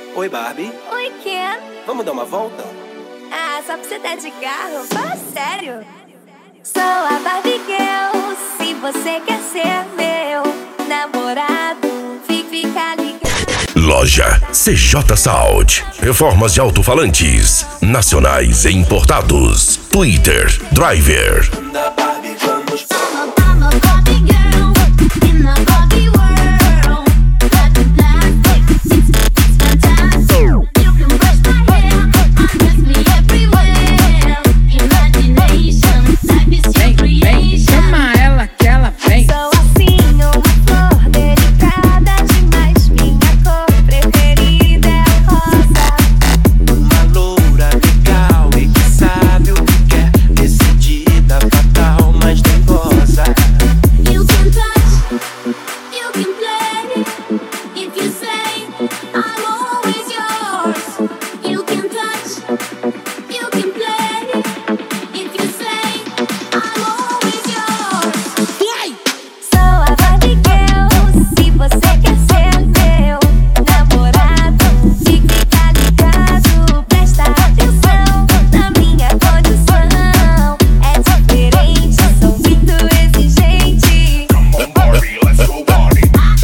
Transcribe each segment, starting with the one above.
Oi, Barbie. Oi, Ken. Vamos dar uma volta? Ah, só pra você tá de carro? Fala sério. Sou a Barbie Girl. Se você quer ser meu namorado, fica ligado. Loja CJ Sound. Reformas de alto-falantes nacionais e importados. Twitter Driver. Da Barbie, vamos. I'm a Barbie girl in a Barbie world. Got the plastic, it's fantastic. You can brush my hair, undress me everywhere. Imagination, life is your creation. Chama ela que ela vem. Sou assim, uma flor delicada demais. Minha cor preferida é o rosa. Uma loura legal e que sabe o que quer. Decidida, fatal, mas nervosa. You can touch, you can play. If you say I'm always yours. You can touch, you can play. If you say I'm always yours. Sou a Barbie Girl. Se você quer ser meu namorado, fica ligado, presta atenção na minha condição. É diferente, sou muito exigente. Come on, Barbie, let's go party.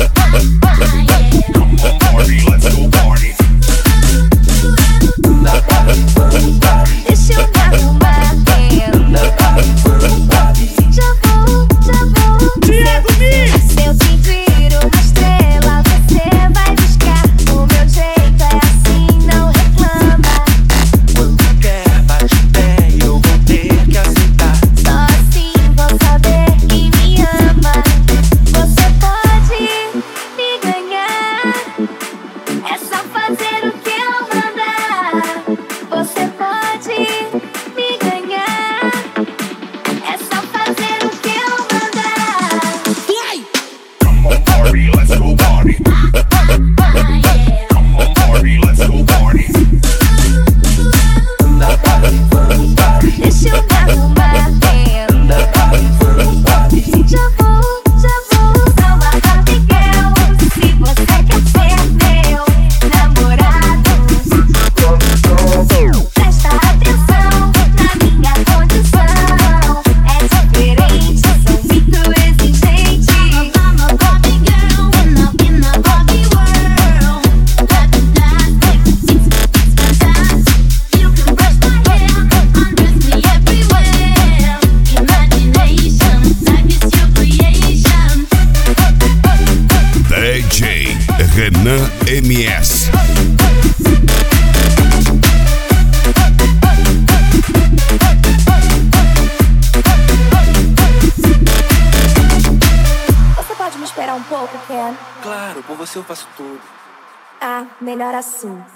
Come on, Barbie, let's go party. Da Barbie, vamos, Barbie. Deixa eu me arrumar bem. Da Barbie, vamos, Barbie. Já vou. Se eu te viro uma estrela, você vai buscar. O meu jeito é assim, não reclama. Quando quer, bate pé, eu vou ter que aceitar. Só assim vou saber que me ama. Você pode me ganhar. É só fazer o que eu mandar. Você pode me ganhar. É só fazer o que eu mandar. Come on, Barbie, let's go party. Come on, Barbie, let's go party. Da Barbie, vamos, Barbie. Deixa eu me arrumar bem. Da Barbie, vamos, Barbie. Já vou. Sou a Barbie Girl. Se você quer ser meu namorado, presta atenção na minha condição. É diferente, sou muito exigente. I'm a Barbie girl in a Barbie world. Got the plastic, it's fantastic. You can brush my hair, undress me everywhere. Imagination, life is your creation. DJ Renan MS. Você pode me esperar um pouco, Ken? Claro, por você eu faço tudo. Ah, melhor assim.